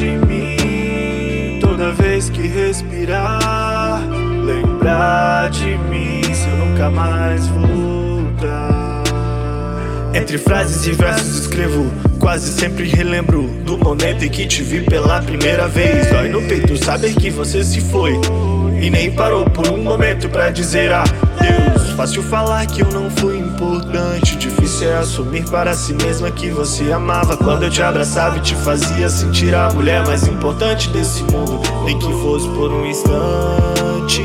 de mim toda vez que respirar. Lembrar de mim se eu nunca mais voltar. Entre frases e versos escrevo, quase sempre relembro do momento em que te vi pela primeira vez. Dói no peito saber que você se foi e nem parou por um momento pra dizer adeus. Fácil falar que eu não fui importante, difícil é assumir para si mesma que você amava. Quando eu te abraçava e te fazia sentir a mulher mais importante desse mundo, nem que fosse por um instante.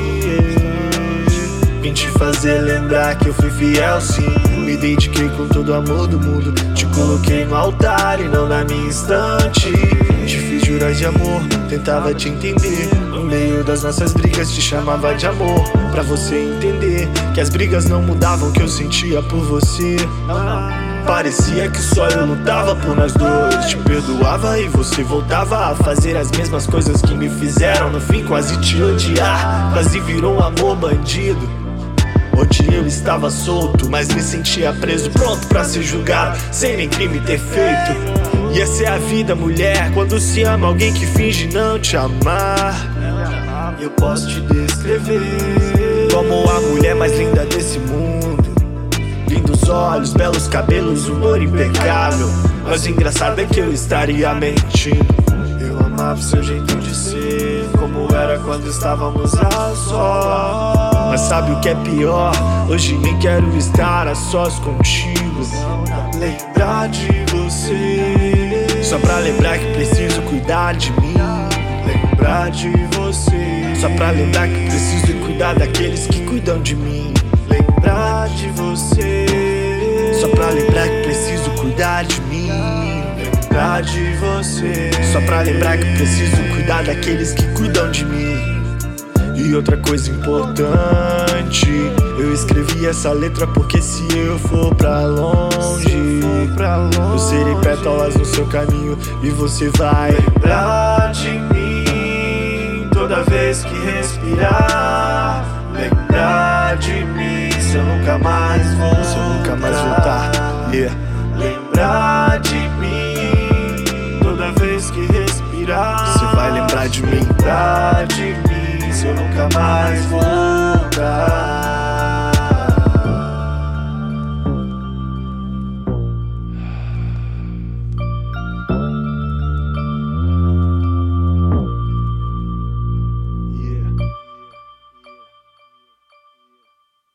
Vim te fazer lembrar que eu fui fiel sim, me dediquei com todo o amor do mundo. Te coloquei no altar e não na minha estante. Te fiz jurar de amor, tentava te entender. No meio das nossas brigas te chamava de amor, pra você entender que as brigas não mudavam o que eu sentia por você. Parecia que só eu lutava por nós dois. Te perdoava e você voltava a fazer as mesmas coisas que me fizeram no fim quase te odiar. Quase virou um amor bandido, onde eu estava solto, mas me sentia preso, pronto pra ser julgado, sem nem crime ter feito. E essa é a vida, mulher, quando se ama alguém que finge não te amar. Eu posso te descrever como a mulher mais linda desse mundo. Lindos olhos, belos cabelos, humor impecável. Mas o engraçado é que eu estaria mentindo. Eu amava o seu jeito de ser, como era quando estávamos a sós. Mas sabe o que é pior? Hoje nem quero estar a sós contigo. Lembrar de você, só pra lembrar que preciso cuidar de mim. Lembrar de você, só pra lembrar que preciso cuidar daqueles que cuidam de mim. Lembrar de você, só pra lembrar que preciso cuidar de mim. Lembrar de você, só pra lembrar que preciso cuidar daqueles que cuidam de mim. E outra coisa importante, eu escrevi essa letra porque se eu for pra longe, eu serei pétalas no seu caminho e você vai lembrar de mim toda vez que respirar. Lembrar de mim se eu nunca mais voltar. Lembrar de mim toda vez que respirar. Você vai lembrar de mim. Lembrar de mim se eu nunca mais voltar.